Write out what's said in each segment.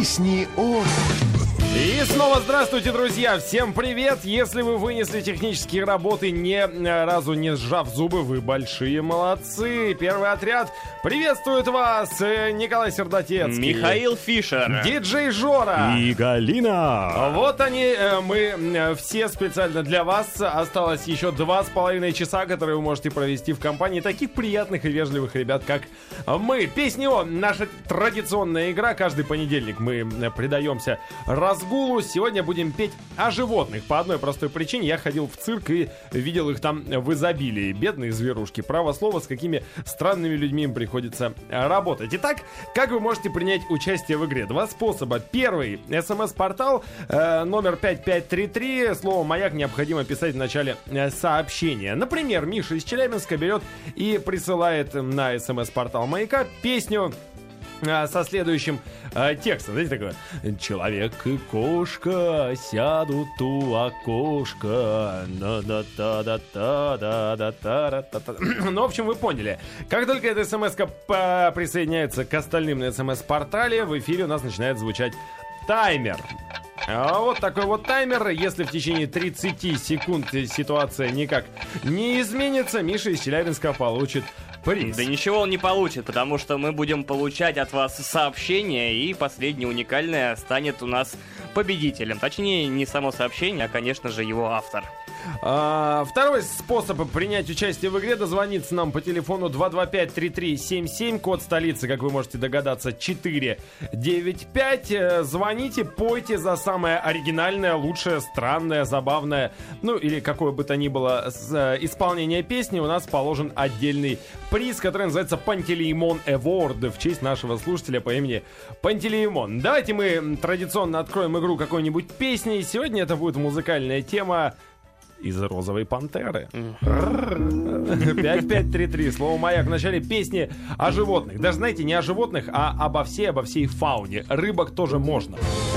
Песни о... И снова здравствуйте, друзья! Всем привет! Если вы вынесли технические работы, ни разу не сжав зубы, вы большие молодцы! Первый отряд приветствует вас! Николай Сердотецкий, Михаил Фишер, диджей Жора и Галина. Вот они, мы все специально для вас. Осталось еще 2,5 часа, которые вы можете провести в компании таких приятных и вежливых ребят, как мы. Песни о... Наша традиционная игра. Каждый понедельник мы предаемся разгулу. Сегодня будем петь о животных. По одной простой причине. Я ходил в цирк и видел их там в изобилии. Бедные зверушки. Право слово, с какими странными людьми им приходится работать. Итак, как вы можете принять участие в игре? Два способа. Первый. СМС-портал номер 5533. Слово «Маяк» необходимо писать в начале сообщения. Например, Миша из Челябинска берет и присылает на СМС-портал «Маяка» песню со следующим текстом. Знаете, такое: человек и кошка сядут у окошка. Ну, в общем, вы поняли. Как только эта смс-ка присоединяется к остальным на смс-портале, в эфире у нас начинает звучать таймер. Вот такой вот таймер. Если в течение 30 секунд ситуация никак не изменится, Миша из Челябинска получит приз. Да ничего он не получит, потому что мы будем получать от вас сообщения, и последнее уникальное станет у нас победителем. Точнее, не само сообщение, а, конечно же, его автор. Второй способ принять участие в игре — дозвониться нам по телефону 225-3377, код столицы, как вы можете догадаться, 495. Звоните, пойте за самое оригинальное, лучшее, странное, забавное, ну или какое бы то ни было исполнение песни. У нас положен отдельный приз, который называется Пантелеймон Award, в честь нашего слушателя по имени Пантелеймон. Давайте мы традиционно откроем игру какой-нибудь песней. Сегодня это будет музыкальная тема из «Розовой пантеры». 5533. Слово «Маяк» в начале песни о животных. Даже, знаете, не о животных, а обо всей фауне. Рыбок тоже можно.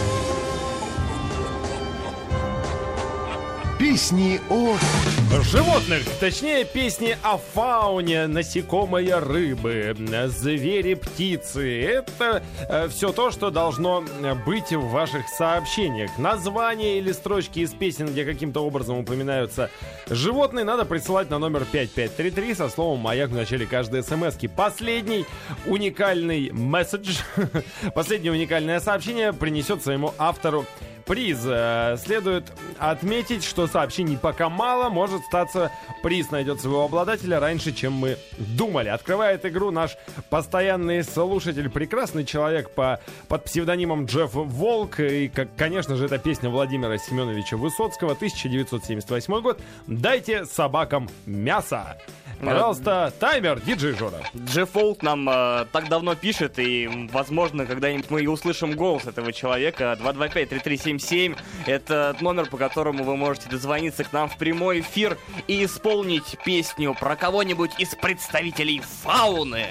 Песни о... животных, точнее, песни о фауне, насекомые, рыбы, звери, птицы. Это все то, что должно быть в ваших сообщениях. Названия или строчки из песен, где каким-то образом упоминаются животные, надо присылать на номер 5533 со словом «Маяк» в начале каждой смс-ки. Последний уникальный месседж, последнее уникальное сообщение принесет своему автору приз. Следует отметить, что сообщений пока мало. Может статься, приз найдет своего обладателя раньше, чем мы думали. Открывает игру наш постоянный слушатель, прекрасный человек под псевдонимом Джефф Волк. И, конечно же, это песня Владимира Семеновича Высоцкого, 1978 год. «Дайте собакам мясо». Пожалуйста, таймер, диджей Жора. Джефф Волк нам так давно пишет, и, возможно, когда-нибудь мы и услышим голос этого человека. 225-3377 — это номер, по которому вы можете дозвониться к нам в прямой эфир и исполнить песню про кого-нибудь из представителей фауны.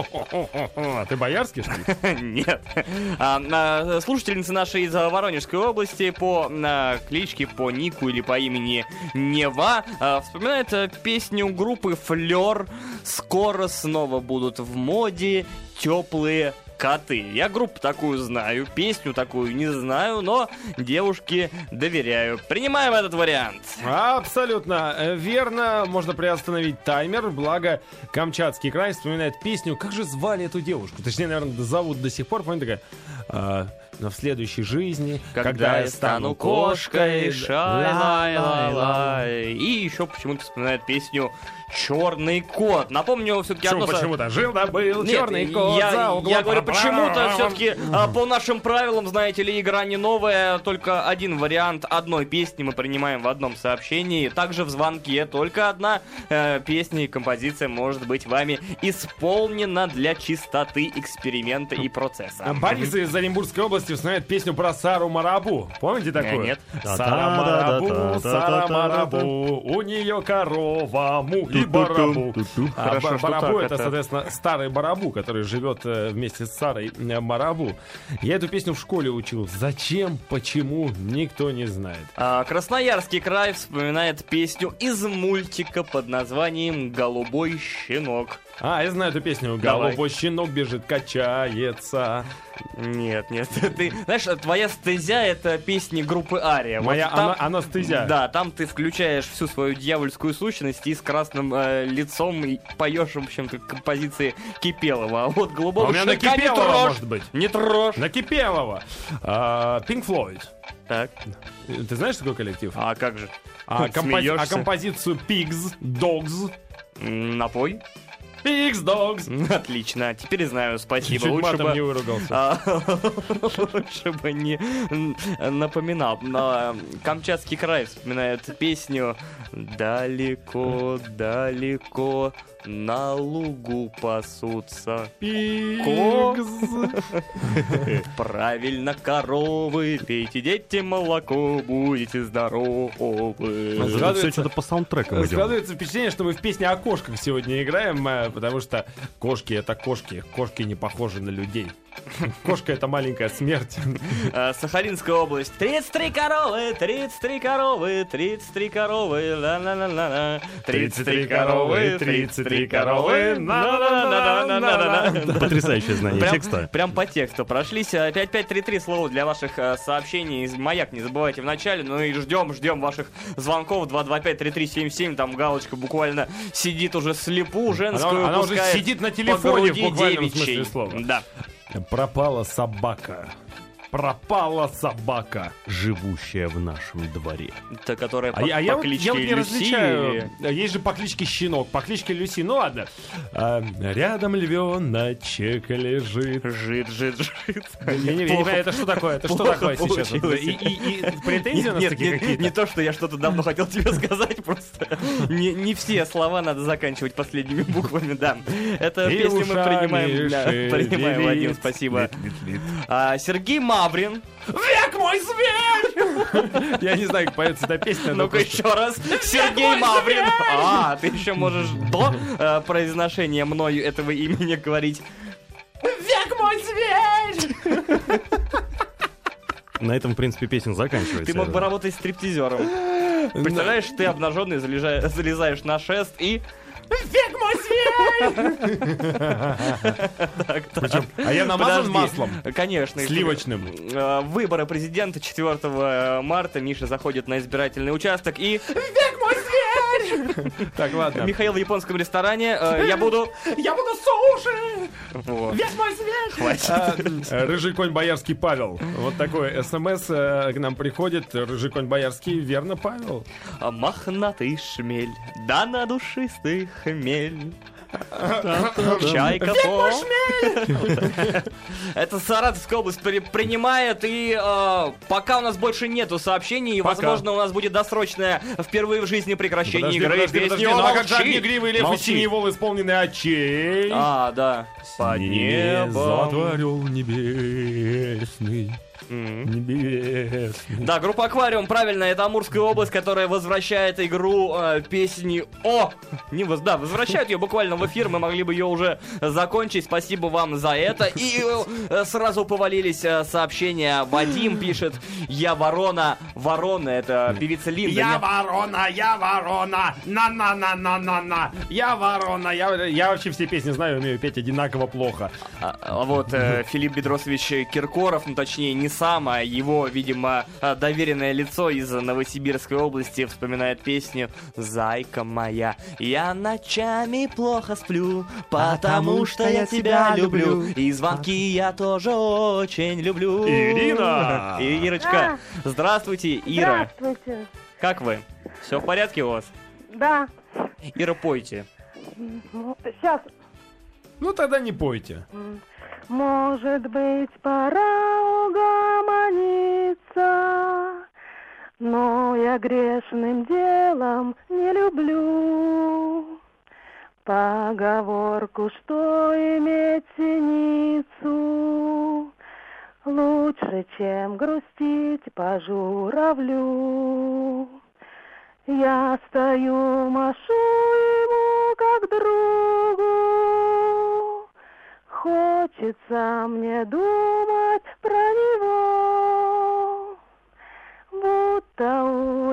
А ты боярский, что ли? Нет. Слушательница нашей из Воронежской области по кличке, по нику или по имени Нева вспоминает песню группы «Флёр». Скоро снова будут в моде теплые коты. Я группу такую знаю, песню такую не знаю, но девушке доверяю. Принимаем этот вариант. Абсолютно верно. Можно приостановить таймер. Благо, Камчатский край вспоминает песню. Как же звали эту девушку? Точнее, наверное, зовут до сих пор. Помните, такая... но в следующей жизни, когда я стану кошкой, шай-лай-лай-лай. И еще почему-то вспоминает песню «Черный кот». Напомню, все-таки одно... Почему-то жил-да-был черный кот. Я говорю, почему-то все-таки по нашим правилам, знаете ли, игра не новая. Только один вариант одной песни мы принимаем в одном сообщении. Также в звонке только одна песня и композиция может быть вами исполнена для чистоты эксперимента и процесса. Борис из Оренбургской области вспоминает песню про Сару Марабу. Помните такую? Нет. Сара Марабу, у нее корова, му и барабу. Барабу — это, соответственно, старый барабу, который живет вместе с Сарой Марабу. Я эту песню в школе учил. Зачем, почему, никто не знает. Красноярский край вспоминает песню из мультика под названием «Голубой щенок». А, я знаю эту песню. Давай. Голубой щенок бежит, качается. Нет, ты знаешь, твоя стезя — это песни группы Ария. Вот Моя там- анестезия. Да, там ты включаешь всю свою дьявольскую сущность и с красным лицом и поешь, в общем-то, композиции Кипелова. А вот А голубого у меня на щенка не Кипелова, трожь! может быть. Не трожь! На Кипелова. Pink Floyd. Так, Ты знаешь такой коллектив? а как же? А Смеешься? композицию Pigs, Dogs. Напой? Pigs, Dogs. Отлично, теперь знаю, спасибо. Чуть Лучше матом бы... не выругался. Лучше бы не напоминал. Но Камчатский край вспоминает песню «Далеко, далеко на лугу пасутся». Pigs. Правильно, коровы, пейте, дети, молоко, будете здоровы. Складывается- Все что-то по саундтрекам идем. Складывается впечатление, что мы в песне о кошках сегодня играем, потому что кошки — это кошки. Кошки не похожи на людей. Кошка — это маленькая смерть. Сахалинская область. 33 коровы, 33 коровы, 33 коровы, ла-ла-ла-ла-ла. 33 коровы, 33 коровы, на-на-на-на-на-на-на. Потрясающее знание текста. Прям по тексту прошлись. 5533 слово для ваших сообщений. Маяк не забывайте в начале. Ну и ждем ваших звонков. 225-3377. Там галочка буквально сидит уже слепу женскую. Она уже пускает сидит на по телефоне в груди буквальном девичьей. смысле слова. Да. Пропала собака. Пропала собака. Живущая в нашем дворе. Та, которая А по, я по вот кличке вот не Люси различаю. или- Есть же по кличке Щенок, по кличке Люси. Ну ладно. Рядом львеночек лежит. Жит. Я не понимаю, это что такое? Это что Плохо такое сейчас? получилось. И претензии у нас такие какие-то? не то, что я что-то давно хотел тебе сказать, просто не все слова надо заканчивать последними буквами, да. Это И песню мы ушами принимаем, да, принимаем, Вадим, спасибо. Сергей Маврин. Век мой зверь! Я не знаю, как поется эта песня. но Ну-ка просто- еще раз. Сергей Маврин. Ты еще можешь до произношения мною этого имени говорить. Век мой зверь! На этом, в принципе, песня заканчивается. Ты мог бы работать стриптизером. Представляешь, ты обнаженный залезаешь на шест и... Век мой зверь! Причем, а я намазан Подожди. маслом? Конечно. Сливочным. Выборы президента 4 марта. Миша заходит на избирательный участок и... Век мой зверь! Так, ладно. Михаил в японском ресторане. Я буду суши! Вот. Век мой зверь! Хватит. Рыжий конь боярский Павел. Вот такой СМС к нам приходит. Рыжий конь боярский, верно, Павел? Мохнатый шмель, да на душистый хмель. Чайка по... Это Саратовская область принимает, и пока у нас больше нету сообщений, Пока. возможно, у нас будет досрочное впервые в жизни прекращение игры. Подожди, Песни ну а как же «Молчи». огнегривый лев и Молчи. синий вол, исполненный очей? Да. Под небом. Затворил небесный. Небесный. Да, группа «Аквариум», правильно, это Амурская область, которая возвращает игру песни Да, возвращают ее буквально в эфир, мы могли бы ее уже закончить, спасибо вам за это. И сразу повалились сообщения. Вадим пишет: «Я ворона». Ворона, это певица Линда. Я ворона, на-на-на-на-на-на. Я ворона, я вообще все песни знаю, умею петь одинаково плохо. А вот Филипп Бедросович Киркоров, ну точнее не сам, а его, видимо, доверенное лицо из Новосибирской области вспоминает песню «Зайка моя, я ночами плохо сплю, потому что я тебя люблю, и звонки я тоже очень люблю». Ирина! Ирочка, здравствуйте, Ира. Здравствуйте. Как вы? Все в порядке у вас? Да. Ира, пойте. Сейчас. Ну тогда не пойте. Может быть, пора угомониться, но я грешным делом не люблю поговорку, что иметь синицу лучше, чем грустить по журавлю. Я стою, машу ему как другу. Хочется мне думать про него, будто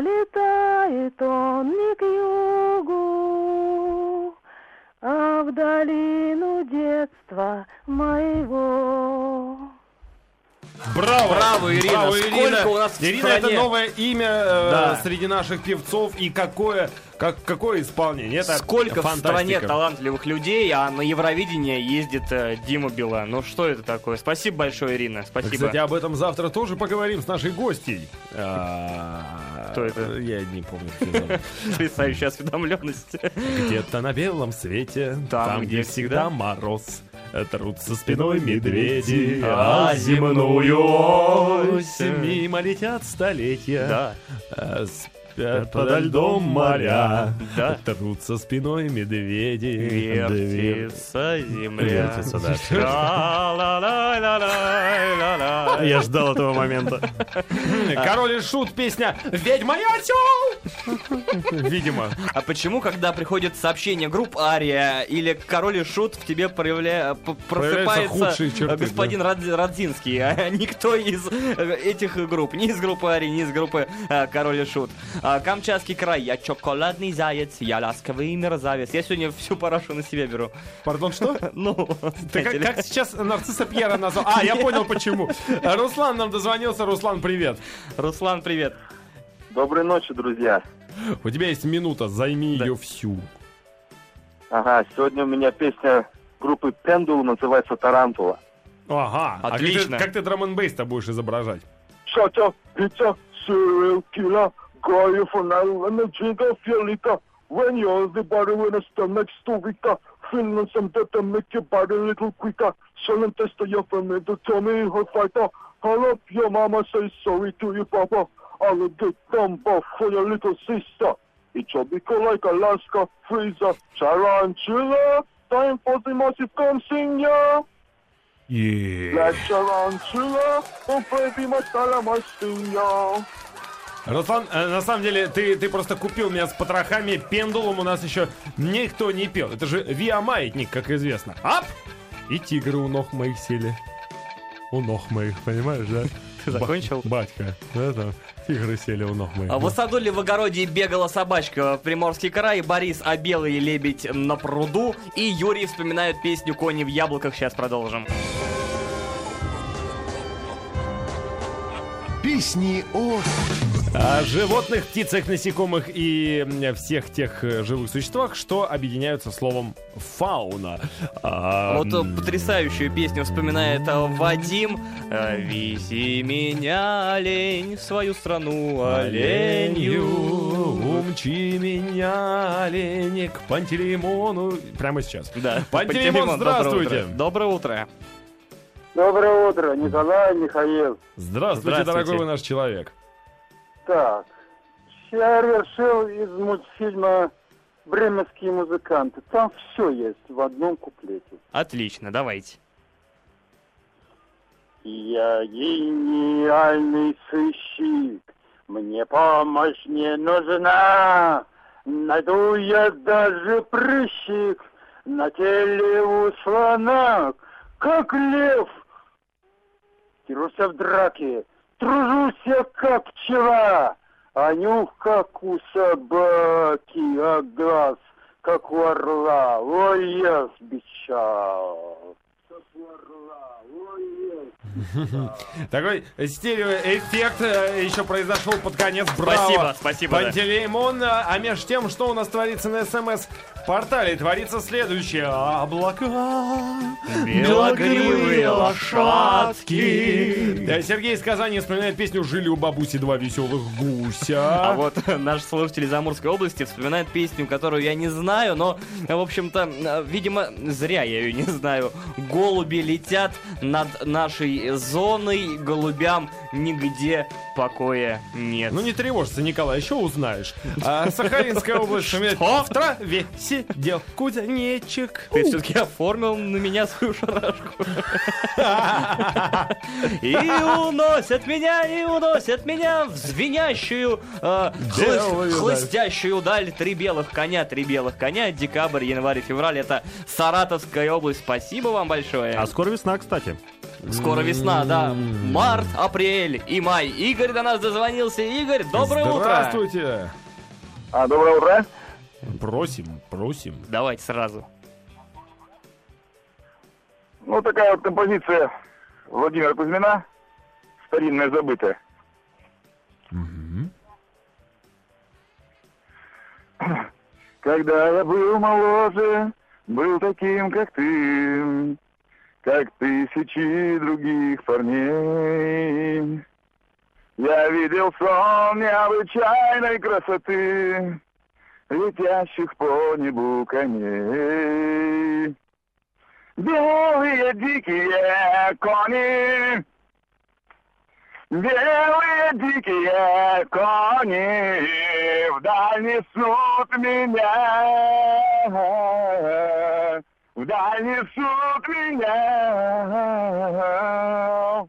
улетает он не к югу, а вдали долину детства моего. Браво! Браво, Ирина! Браво, Сколько у нас в Ирина, стране? это новое имя Да. среди наших певцов. И какое исполнение. Это Сколько в стране фантастика. талантливых людей, а на Евровидение ездит Дима Билан. Ну что это такое? Спасибо большое, Ирина. Спасибо. Кстати, об этом завтра тоже поговорим с нашей гостьей. Кто это? Я не помню. кто зовут. Потрясающая осведомленность. Где-то на белом свете, Там, где где всегда всегда мороз, трутся спиной медведи, а земную ось мимо летят столетия. Да. Спят подо льдом моря, Да. трутся спиной медведи. Вертится земля. Вертится, да. Ла-ла-ла-ла-ла-ла-ла. Я ждал этого момента. Король и Шут, песня «Ведь мой осел!» Видимо. А почему, когда приходит сообщение групп Ария или Король и Шут, в тебе просыпается худшие черты, господин Радзинский, а никто из этих групп, ни из группы Ария, ни из группы Король и Шут. Камчатский край, я шоколадный заяц, я ласковый мерзавец. Я сегодня всю парашу на себя беру. Пардон, что? Ну, Ты знаете ли. как сейчас нарцисса Пьера назвал? А, я понял почему. Руслан нам дозвонился. Руслан, привет. Руслан, привет. Доброй ночи, друзья. У тебя есть минута, займи ее всю. Ага, сегодня у меня песня группы Pendulum называется «Тарантула». Ага. Отлично. А как ты драм-н-бейс-то будешь изображать? Shut pizza, serial killer, call you for now and a drink of your liquor. When you're the body with a stomach's too weaker, feeling some death to make your body a little quicker. Selling test to your family to tell me her fighter. Call up your mama, say sorry to your papa. I'll get dumb for your little sister. It shall be cold like Alaska freezer. Tarantula, time for the massive come sing ya. Black tarantula, oh baby, my style, my sing ya. Руслан, на самом деле, ты просто купил меня с потрохами. Пендулум у нас еще никто не пел. Это же Виа-маятник, как известно. Ап! И тигры у ног моих сели. У ног моих, понимаешь, да? Ты закончил? Батька, да, там тигры сели у ног моих. В саду ли в огороде бегала собачка? Приморский край, Борис, а белый лебедь на пруду. И Юрий вспоминает песню «Кони в яблоках». Сейчас продолжим. Песни о... О животных, птицах, насекомых и всех тех живых существах, что объединяются словом фауна. Вот потрясающую песню вспоминает Вадим. «Вези меня, олень, в свою страну, оленью». Умчи меня, олень, к Пантелеймону. Прямо сейчас. Да. Пантелеймон, здравствуйте. Доброе утро. Доброе утро, Николай, Михаил. Здравствуйте, дорогой вы наш человек. Так, я решил из мультфильма «Бременские музыканты». Там все есть в одном куплете. Отлично, давайте. Я гениальный сыщик, мне помощь не нужна. Найду я даже прыщик на теле у слона, как лев. Дерусь в драке, тружусь я как пчела, а нюх как у собаки, а глаз как у орла. Ой, я сбичал. Как у орла, ой, я сбичал. Такой стереоэффект еще произошел под конец. Браво! Спасибо, да. Пантелеймон. А между тем, что у нас творится на СМС-портале? Творится следующее. Облака, Белогривые лошадки. Да, Сергей из Казани вспоминает песню «Жили у бабуси два веселых гуся». А вот наш слушатель из Амурской области вспоминает песню, которую я не знаю, но, в общем-то, видимо, зря я ее не знаю. «Голуби летят над нашей зоной, голубям нигде покоя нет». Ну не тревожься, Николай, еще узнаешь. Сахалинская область вспоминает: в траве сидел кузнечик. Ты все-таки оформил на меня свою шарашку. И уносят меня в звенящую, хлыстящую даль. Три белых коня, декабрь, январь и февраль. Это Саратовская область. Спасибо вам большое. А скоро весна, кстати. Скоро весна, да. Март, апрель и май. Игорь до нас дозвонился. Игорь, доброе утро. Здравствуйте. Доброе утро. Просим. Давайте сразу. Ну, такая вот композиция Владимира Кузьмина, старинная, забытая. Когда я был моложе, был таким, как тысячи других парней. Я видел сон необычайной красоты, летящих по небу коней. Белые дикие кони, белые дикие кони вдаль несут меня, вдаль несут меня.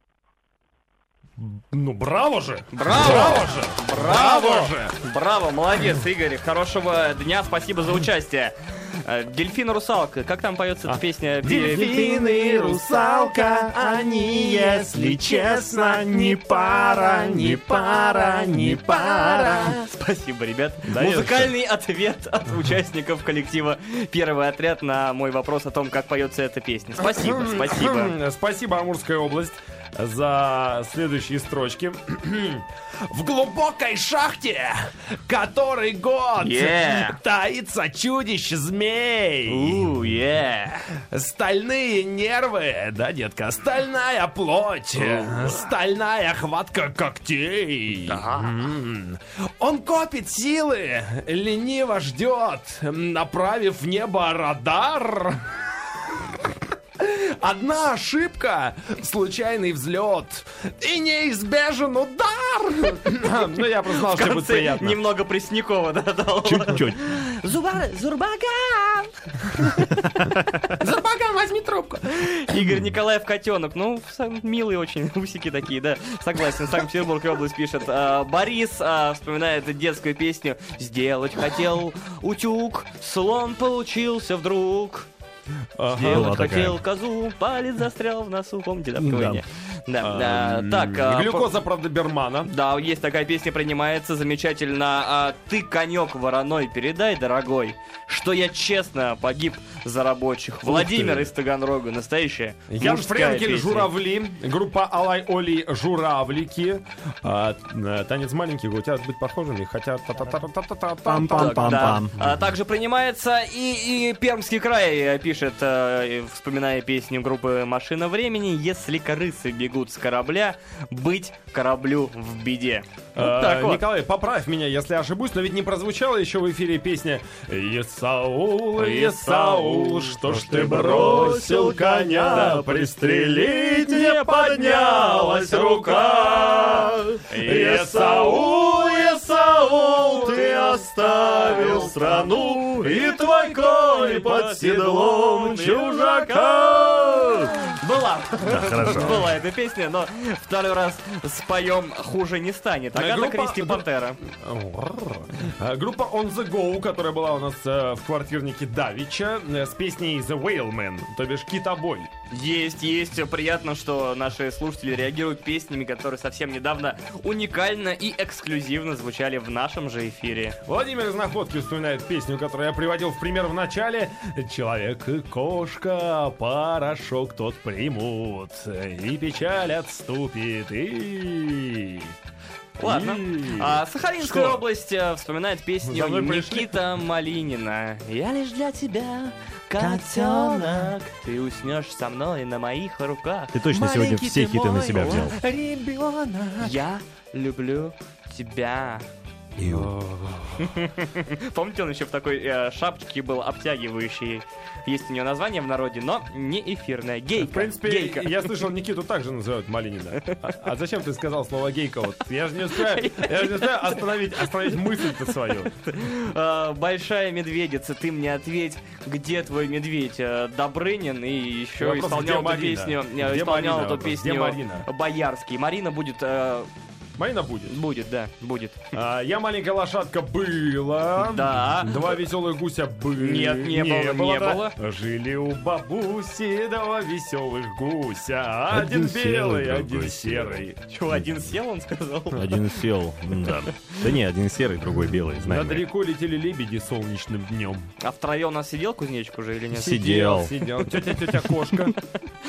Ну, браво же! Браво! Браво же! Браво, молодец, Игорь. Хорошего дня, спасибо за участие. Дельфин и русалка, как там поется эта песня? Дельфин и русалка, они, если честно, не пара, не пара, не пара. Спасибо, ребят. Да, Музыкальный ответ от участников коллектива «Первый отряд» на мой вопрос о том, как поется эта песня. Спасибо, спасибо. Спасибо, Амурская область, за следующие строчки. В глубокой шахте, который год, таится чудище-змей. Стальные нервы, да, детка, стальная плоть, стальная хватка когтей. Он копит силы, лениво ждет, направив в небо радар. Одна ошибка, случайный взлет и неизбежен удар. Ну, я просто знал, что будет приятно. Немного Преснякова, да, дал. Чуть-чуть. Зурбаган! Зурбаган, возьми трубку. Игорь Николаев Котенок. Ну, милые очень усики такие, да. Согласен, Санкт-Петербургская область пишет. Борис вспоминает детскую песню. Сделать хотел утюг, слон получился вдруг. Сделать хотел козу, палец застрял в носу. Помните, да, КВН? Да. Так. Глюкоза, правда, Бермана. Да, есть такая песня, принимается замечательно. Ты конек вороной передай, дорогой, что я честно погиб за рабочих. Владимир из Таганрога, настоящая Ян мужская Френкель, песня. журавли. Группа Алай Оли, журавлики. Танец маленький, хотят быть похожими, хотят Пам-пам-пам-пам. Также принимается и Пермский край пишет, вспоминая песню группы «Машина времени», если крысы бегут с корабля, быть кораблю в беде. Вот так вот. Николай, поправь меня, если ошибусь, но ведь не прозвучала еще в эфире песня «Исаул, Исаул, что ж ты бросил коня, пристрелить не поднялась рука. Исаул, Исаул, ты оставил страну, и твой конь под седлом чужака». Была. Да, хорошо. Была эта песня, но второй раз споем хуже не станет. Агата Кристи Пантера. Группа On The Go, которая была у нас в квартирнике Давича, с песней The Whaleman, то бишь Китобой. Есть. Приятно, что наши слушатели реагируют песнями, которые совсем недавно уникально и эксклюзивно звучали в нашем же эфире. Владимир из Находки вспоминает песню, которую я приводил в пример в начале. Человек и кошка порошок тот примут, и печаль отступит, и... Ладно. Сахалинская Что? область вспоминает песню За мной пришли? Никита Малинина. Я лишь для тебя, котенок, ты уснешь со мной на моих руках. Ты точно сегодня Маленький все ты хиты на мой себя взял. ребенок. Я люблю тебя. Помните, он еще в такой шапочке был обтягивающий. Есть у него название в народе, но не эфирное. Гейка. В принципе, Гейка. я слышал, Никиту также называют Малинина. А зачем ты сказал слово гейка? Вот я же не успею остановить мысль-то свою. Большая медведица, ты мне ответь, где твой медведь? Добрынин и еще Вопрос, исполнял где эту Марина? песню, Где Марина? эту Вопрос, где песню Марина? Боярский. Марина будет Малина будет. Будет, да, будет. Я маленькая лошадка была. Да. Два веселых гуся были. Нет, не было. Жили у бабуси два веселых гуся. Один белый, один другой серый. Чего, один сел, он сказал? Один сел, да. Да не, один серый, другой белый, знаем. Над рекой летели лебеди солнечным днем. А втроем у нас сидел кузнечик уже или нет? Сидел. Тетя кошка.